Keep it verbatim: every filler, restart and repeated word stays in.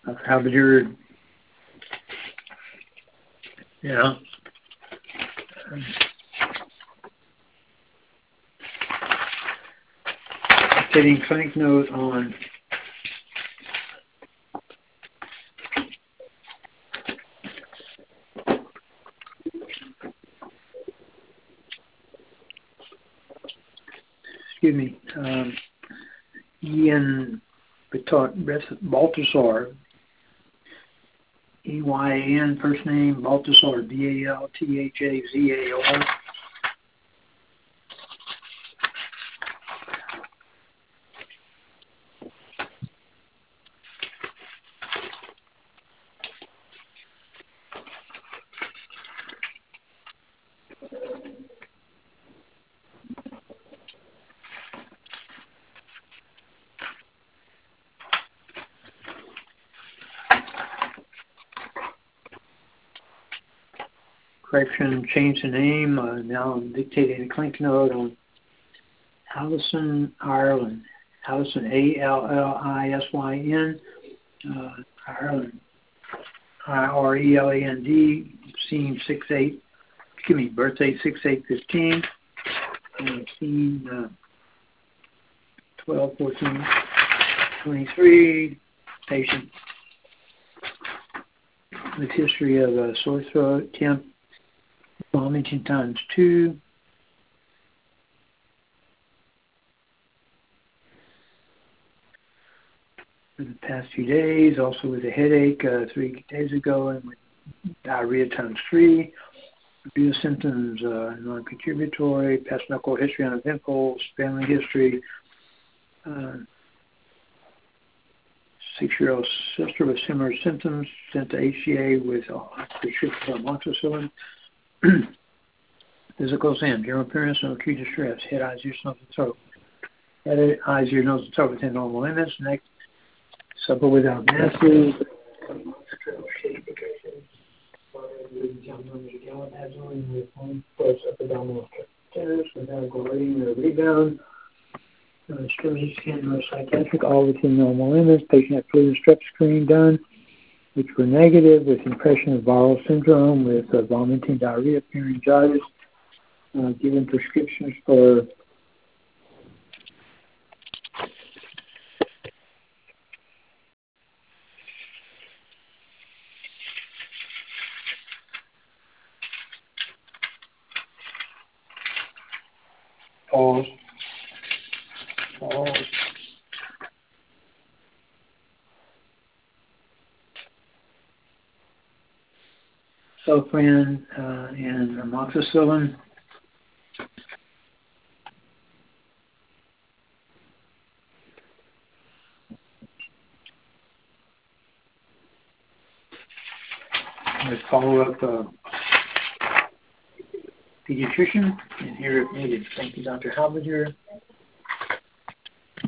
Doctor Halberdier, yeah. Taking clinic note on excuse me, um, Ian Baltasar, E Y A N, first name, Baltasar, B A L T H A Z A R. Correction, change the name. Uh, now I'm dictating a clinic note on Allison, Ireland. Allison, A L L I S Y N, uh, Ireland, I R E L A N D, scene six eight, excuse me, birthday six eight fifteen, and scene uh, twelve fourteen twenty-three, patient with history of uh, sore throat, temp, vomiting times two, for the past few days, also with a headache uh, three days ago, and with diarrhea times three. Review symptoms, uh, non-contributory, past medical history, uneventful, family history, uh, six-year-old sister with similar symptoms, sent to H C A with a prescription of amoxicillin. Physical exam, general appearance, no acute distress, head, eyes, ears, nose, and throat. Head, eyes, ears, nose, and throat within normal limits. Next, supper without masses. With one plus abdominal tennis without gliding or rebound. Uh, Sturgeon scan, no psychiatric, all within normal limits. Patient had flu and strep screen done, which were negative, with impression of viral syndrome, with uh, vomiting, diarrhea, pharyngitis. Uh, given prescriptions for pause, pause. Zofran uh, and amoxicillin. With follow-up uh, pediatrician, and here if needed. Thank you, Doctor Halberdier.